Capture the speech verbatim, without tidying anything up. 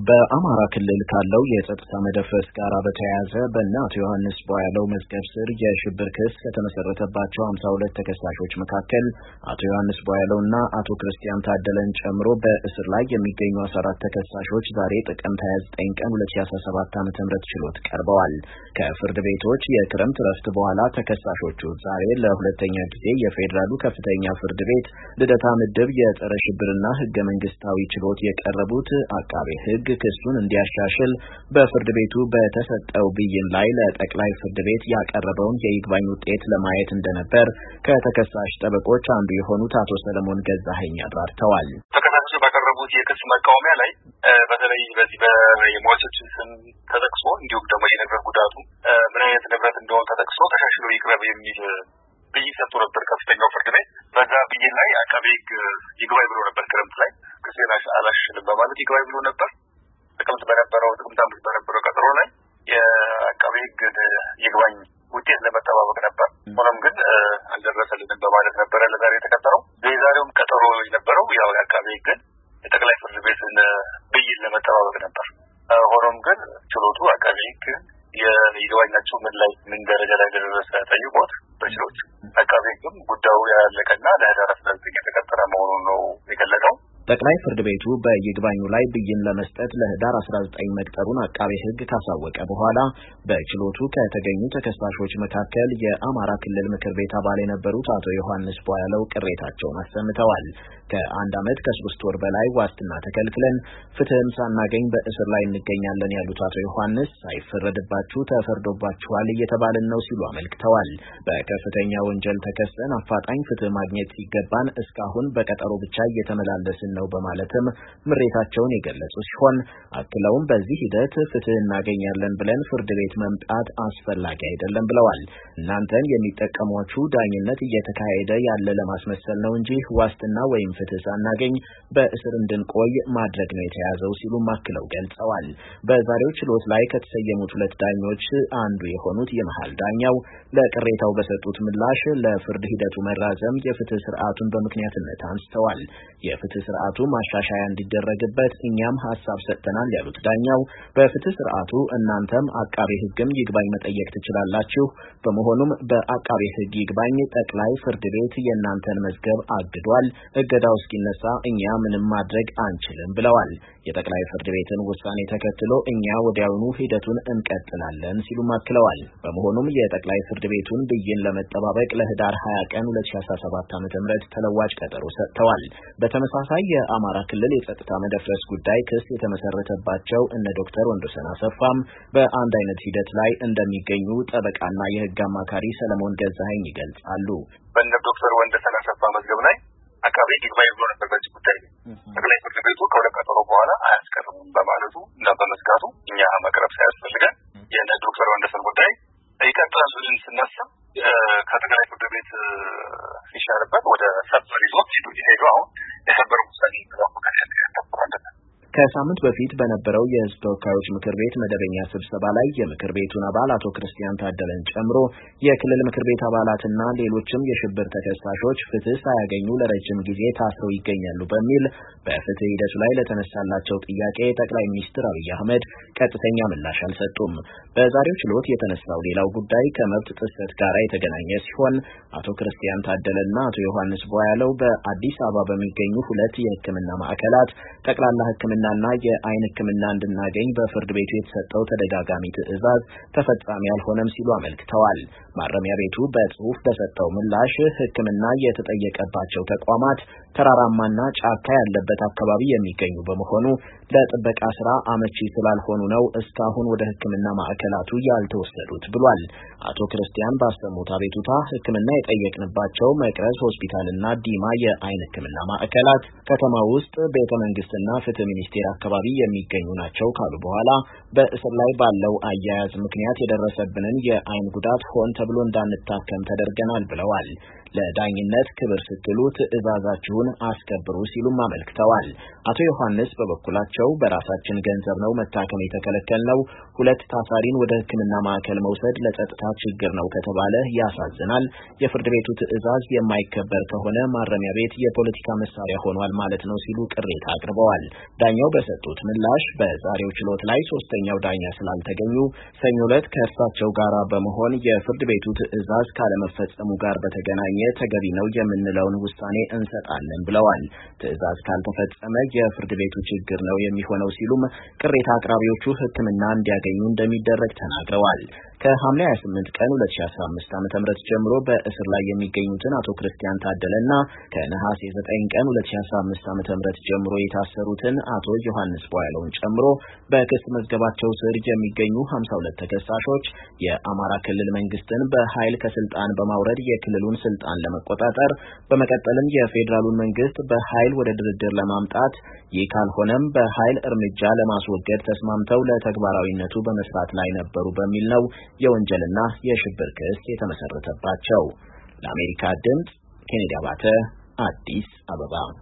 በአማራ ክልል ካለው የጸጥታ መደፍረስ ጋር በተያያዘ በእነ አቶ ዮሐንስ ቧያለው መዝገብ ስር የሽብር ክስ ከተመሰረተባቸው ሃምሳ ሁለት ተከሳሾች መካከል አቶ ዮሐንስ ቧያለውና አቶ ክርስቲያን ታደለን ጨምሮ በእስር ላይ የሚገኙ አስራ አራት ተከሳሾች ዛሬ ጥቅምት ሃያ ዘጠኝ ቀን ሁለት ሺህ አስራ ሰባት ዓ.ም ችሎት ቀርበዋል። ከፍርድ ቤቶች የክረምት ረፍት በኋላ ተከሳሾቹ ዛሬ ለሁለተኛ ጊዜ የፌዴራሉ ከፍተኛ ፍርድ ቤት ልደታ ምድብ የጸረ ሽብርና ህገ መንግስታዊ ችሎት የቀረቡት አቃቤ ህግ ክሱን እንዲያሻሽል በፍርድ ቤቱ በተሰጠው ብይን ላይ ለጠቅላይ ፍርድ ቤት ያቀረበውን የይግባኝ ውጤት ለማየት እንደነበር ከተከሳሽ ጠበቆች አንዱ የሆኑት አቶ ሰለሞን ገዛኸኝ አብራርተዋል። ተከሳሾቹ ባቀረቡት የክስ መቃወሚያ ላይ በተለይ በዚህ በየሟቾችን ስም ተጠቅሶ እንዲሁም ደግሞ የንብረት ጉዳቱ ምን አይነት ንብረት እንደሆነ ተጠቅሶ ተሻሽሎ ይቅረብ የሚል ብይን ሰጥቶ ነበር ከፍተኛው ፍርድ ቤት። በዛ ብይን ላይ አቃቤ ህግ ይግባኝ ብሎ ነበር። ክረምት ላይ ክሴን አላሽልም በማለት ይግባኝ ብሎ ነበር። ጥቅምት በነበረው ጥቅምት አምስት በነበረው ቀጠሮ ላይ የአቃቤ ህግ ይግባኝ ውጤት ለመጠባበቅ ነበር። ሆኖም ግን አልደረሰልንም በማለት ነበረ ለዛሬ የተቀጠረው። የዛሬውም ቀጠሮ የነበረው ያው የአቃቤ ህግ የጠቅላይ ፍርድ ቤትን ብይን ለመጠባበቅ ነበር። ሆኖም ግን ችሎቱ አቃቤ ህግ የይግባኛቸው ምን ላይ ምን ደረጃ ላይ እንደደረሰ ጠይቆት በችሎት አቃቤ ህግም ጉዳዩ ያለቀና ለህዳር አስራ ዘጠኝ የተቀጠረ መሆኑን ነው የገለጸው። ጠቅላይ ፍርድ ቤቱ በይግባኙ ላይ ብይን ለመስጠት ለህዳር አስራ ዘጠኝ መቅጠሩን አቃቤ ህግ ካሳወቀ በኋላ በችሎቱ ከተገኙ ተከሳሾች መካከል የአማራ ክልል ምክር ቤት አባል የነበሩት አቶ ዮሐንስ ቧያለው ቅሬታቸውን አሰምተዋል። ከአንድ ዓመት ከሶስት ወር በላይ ዋስትና ተከልክለን ፍትህም ሳናገኝ በእስር ላይ እንገኛለን ያሉት አቶ ዮሐንስ ሳይፈረድባችሁ ተፈርዶባችኋል እየተባልን ነው ሲሉ አመልክተዋል። በከፍተኛ ወንጀል ተከሰን አፋጣኝ ፍትህ ማግኘት ሲገባን እስካሁን በቀጠሮ ብቻ እየተመላለስን ነው በማለትም ምሬታቸውን የገለጹ ሲሆን አክለውም በዚህ ሂደት ፍትህ እናገኛለን ብለን ፍርድ ቤት መምጣት አስፈላጊ አይደለም ብለዋል። እናንተን የሚጠቀሟችሁ ዳኝነት እየተካሄደ ያለ ለማስመሰል ነው እንጂ ዋስትና ወይም ፍትህ ሳናገኝ በእስር እንድንቆይ ማድረግ ነው የተያዘው ሲሉም አክለው ገልጸዋል። በዛሬው ችሎት ላይ ከተሰየሙት ሁለት ዳኞች አንዱ የሆኑት የመሃል ዳኛው ለቅሬታው በሰጡት ምላሽ ለፍርድ ሂደቱ መራዘም የፍትህ ስርዓቱን በምክንያትነት አንስተዋል። የፍትህ ስርዓቱ ማሻሻያ እንዲደረግበት እኛም ሐሳብ ሰጥተናል ያሉት ዳኛው በፍትህ ስርዓቱ እናንተም አቃቤ ህግም ይግባኝ መጠየቅ ትችላላችሁ። በመሆኑም በአቃቤ ህግ ይግባኝ ጠቅላይ ፍርድ ቤት የእናንተን መዝገብ አግዷል። እገዳው እስኪነሳ እኛ ምንም ማድረግ አንችልም ብለዋል። የጠቅላይ ፍርድ ቤትን ውሳኔ ተከትሎ እኛ ወዲያውኑ ሂደቱን እንቀጥላለን ሲሉም አክለዋል። በመሆኑም የጠቅላይ ፍርድ ቤቱን ብይን ለመጠባበቅ ለህዳር ሃያ ቀን ሁለት ሺህ አስራ ሰባት ዓ.ም ተለዋጭ ቀጠሮ ሰጥተዋል። በተመሳሳይ የአማራ ክልል የጸጥታ መደፍረስ ጉዳይ ክስ የተመሰረተባቸው እነ ዶክተር ወንዶሰን አሰፋም በአንድ አይነት ሂደት ላይ እንደሚገኙ ጠበቃና የህግ አማካሪ ሰለሞን ገዛኸኝ ይገልጻሉ። በእነ ዶክተር ወንዶሰን አሰፋ መዝገብ ላይ አቃቤ ይግባኝ ብሎ ነበር በዚህ ጉዳይ። ጠቅላይ ፍርድ ቤቱ ከሁለት ቀጠሮ በኋላ አያስቀርም በማለቱ እና በመስጋቱ እኛ መቅረብ ሳያስፈልገን የእነ ዶክተር ወንዶሰን ጉዳይ ይቀጥላል ብለን ስናስብ ከጠቅላይ ፍርድ ቤት ሲሻርበት ወደ ሰበር ይዞት ሄዱ። አሁን የሰበር ውሳኔ ተጠብቀን ያተኩራለን። ከሳምንት በፊት በነበረው የህዝብ ተወካዮች ምክር ቤት መደበኛ ስብሰባ ላይ የምክር ቤቱን አባል አቶ ክርስቲያን ታደለን ጨምሮ የክልል ምክር ቤት አባላትና ሌሎችም የሽብር ተከሳሾች ፍትህ ሳያገኙ ለረጅም ጊዜ ታስረው ይገኛሉ በሚል በፍትህ ሂደቱ ላይ ለተነሳላቸው ጥያቄ ጠቅላይ ሚኒስትር አብይ አህመድ ቀጥተኛ ምላሽ አልሰጡም። በዛሬው ችሎት የተነሳው ሌላው ጉዳይ ከመብት ጥሰት ጋር የተገናኘ ሲሆን አቶ ክርስቲያን ታደለና አቶ ዮሐንስ ቧያለው በአዲስ አበባ በሚገኙ ሁለት የህክምና ማዕከላት ጠቅላላ ህክምና ና የአይን ህክምና እንድናገኝ በፍርድ ቤቱ የተሰጠው ተደጋጋሚ ትዕዛዝ ተፈጻሚ አልሆነም ሲሉ አመልክተዋል። ማረሚያ ቤቱ በጽሁፍ በሰጠው ምላሽ ህክምና የተጠየቀባቸው ተቋማት ተራራማና ጫካ ያለበት አካባቢ የሚገኙ በመሆኑ ለጥበቃ ስራ አመቺ ስላልሆኑ ነው እስካሁን ወደ ህክምና ማዕከላቱ ያልተወሰዱት ብሏል። አቶ ክርስቲያን ባሰሙት አቤቱታ ህክምና የጠየቅንባቸው መቅረዝ ሆስፒታልና ዲማ የአይን ህክምና ማዕከላት ከተማ ውስጥ ቤተ መንግስትና ፍትህ ሚኒስቴር አካባቢ የሚገኙ ናቸው ካሉ በኋላ በእስር ላይ ባለው አያያዝ ምክንያት የደረሰብንን የአይን ጉዳት ሆን ተብሎ እንዳንታከም ተደርገናል ብለዋል። ለዳኝነት ክብር ስትሉ ትዕዛዛችሁን አስከብሩ ሲሉም አመልክተዋል። አቶ ዮሐንስ በበኩላቸው በራሳችን ገንዘብ ነው መታከም የተከለከልነው፣ ሁለት ታሳሪን ወደ ሕክምና ማዕከል መውሰድ ለጸጥታ ችግር ነው ከተባለ ያሳዝናል። የፍርድ ቤቱ ትዕዛዝ የማይከበር ከሆነ ማረሚያ ቤት የፖለቲካ መሳሪያ ሆኗል ማለት ነው ሲሉ ቅሬታ አቅርበዋል። ዳኛው በሰጡት ምላሽ በዛሬው ችሎት ላይ ሶስተኛው ዳኛ ስላልተገኙ ሰኞ ዕለት ከእርሳቸው ጋር በመሆን የፍርድ ቤቱ ትዕዛዝ ካለመፈጸሙ ጋር በተገናኘ ተገቢ ነው የምንለውን ውሳኔ እንሰጣለን ብለዋል። ትዕዛዝ ካልተፈጸመ የፍርድ ቤቱ ችግር ነው የሚሆነው ሲሉም ቅሬታ አቅራቢዎቹ ሕክምና እንዲያገኙ እንደሚደረግ ተናግረዋል። ከሐምሌ ሃያ ስምንት ቀን ሁለት ሺህ አስራ አምስት ዓመተ ምህረት ጀምሮ በእስር ላይ የሚገኙትን አቶ ክርስቲያን ታደለና ከነሐሴ ዘጠኝ ቀን ሁለት ሺህ አስራ አምስት ዓመተ ምህረት ጀምሮ የታሰሩትን አቶ ዮሐንስ ቧያለውን ጨምሮ በክስ መዝገባቸው ስር የሚገኙ ሃምሳ ሁለት ተከሳሾች የአማራ ክልል መንግስትን በኃይል ከስልጣን በማውረድ የክልሉን ስልጣን ለመቆጣጠር በመቀጠልም የፌዴራሉን መንግስት በኃይል ወደ ድርድር ለማምጣት ይህ ካልሆነም በኃይል እርምጃ ለማስወገድ ተስማምተው ለተግባራዊነቱ በመስራት ላይ ነበሩ በሚል ነው የወንጀልና የሽብር ክስ የተመሰረተባቸው። ለአሜሪካ ድምጽ ኬኔዲ አባተ አዲስ አበባ